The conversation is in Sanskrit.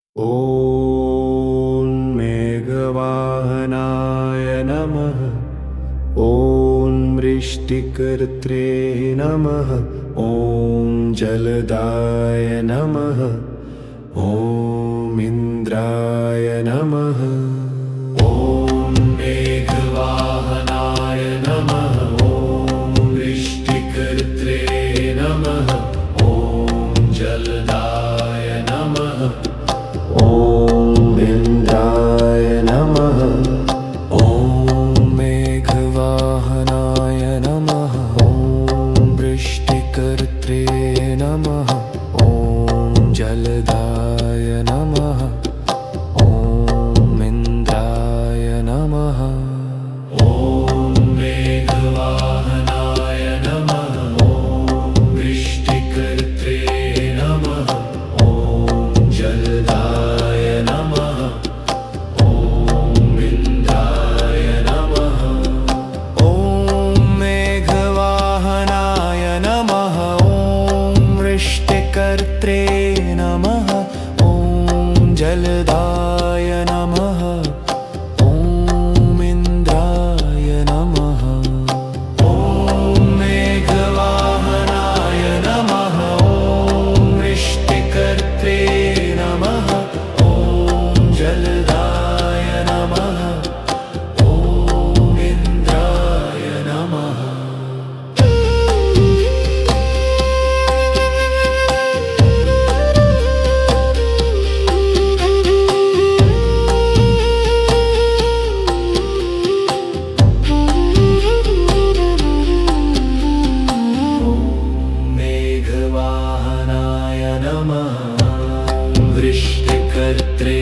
ॐ मेघवाहनाय नमः। ॐ वृष्टिकर्त्रे नमः। ॐ जलदाय नमः। ॐ इन्द्राय नमः। ॐ मेघवाहनाय नमः। ॐ वृष्टिकर्त्रे नमः। ॐ जलदाय नमः। ॐ इन्द्राय नमः। ॐ मेघवाहनाय नमः। ॐ वृष्टिकर्त्रे नमः। ॐ जलदाय नमः। ॐ इन्द्राय नमः। ॐ मेघवाहनाय नमः। ॐ वृष्टिकर्त्रे नमः। ॐ जलदाय नमः। ॐ इन्द्राय नमः। ॐ मेघवाहनाय नमः। ॐ वृष्टिकर्त्रे नमः। ॐ जलदाय नमः। ॐ इन्द्राय नमः। ॐ मेघवाहनाय नमः। ॐ वृष्टिकर्त्रे नमः। ॐ जलदाय नमः। ॐ इन्द्राय नमः। मेघवाहनाय नमः। वृष्टिकर्त्रे